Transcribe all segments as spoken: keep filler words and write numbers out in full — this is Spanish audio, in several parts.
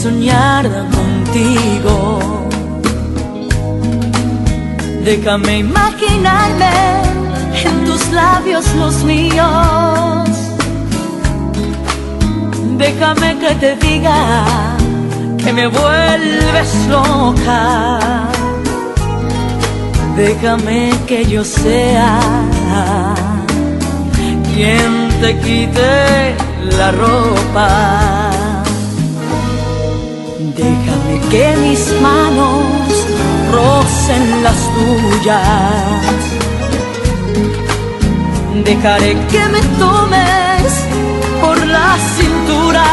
soñar contigo. Déjame imaginarme en tus labios los míos. Déjame que te diga que me vuelves loca. Déjame que yo sea quien te quite la ropa. Déjame que mis manos rocen las tuyas. Dejaré que me tomes por la cintura.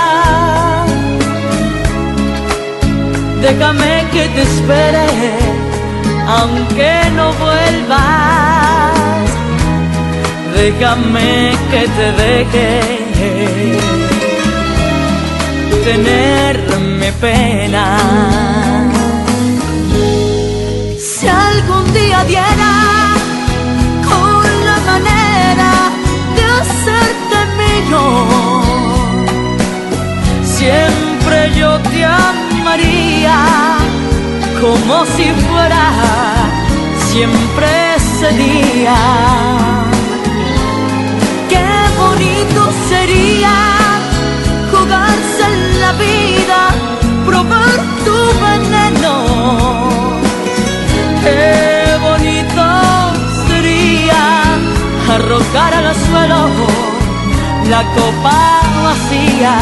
Déjame que te espere aunque no vuelvas. Déjame que te deje tenerme pena. Si algún día diera con la manera de hacerte mío, siempre yo te amaría como si fuera siempre ese día. Qué bonito sería jugarse en la vida, probar tu veneno. Qué bonito sería arrojar al suelo la copa vacía.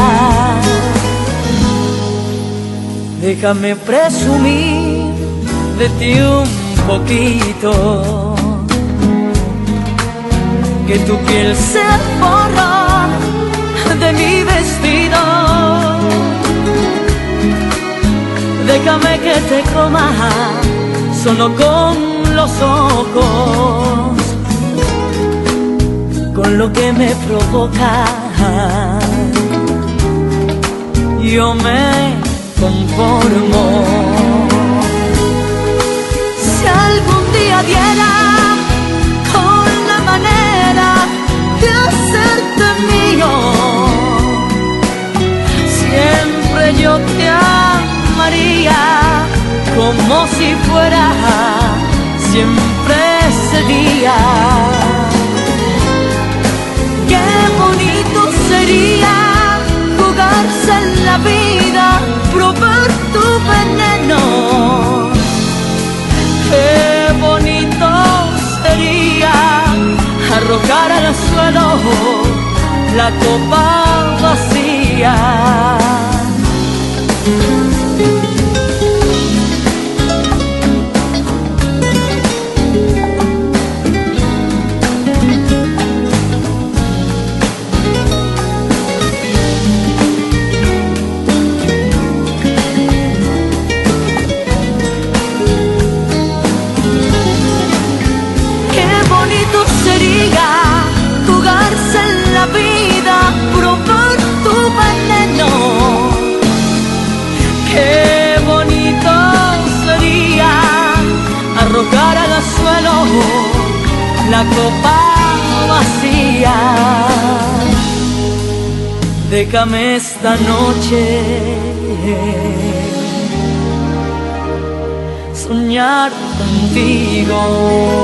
Déjame presumir de ti un poquito, que tu piel sea el forro de mi vestido. Déjame que te coma solo con los ojos, con lo que me provoca. Yo me conformo. Si algún día diera con la manera de hacerte mío, siempre yo te amaría como si fuera siempre ese día. Qué bonito sería jugarse en la vida, probar tu veneno. Qué bonito sería arrojar al suelo la copa vacía. Jugarse en la vida, probar tu veneno. Qué bonito sería arrojar al suelo la copa vacía. Déjame esta noche soñar contigo.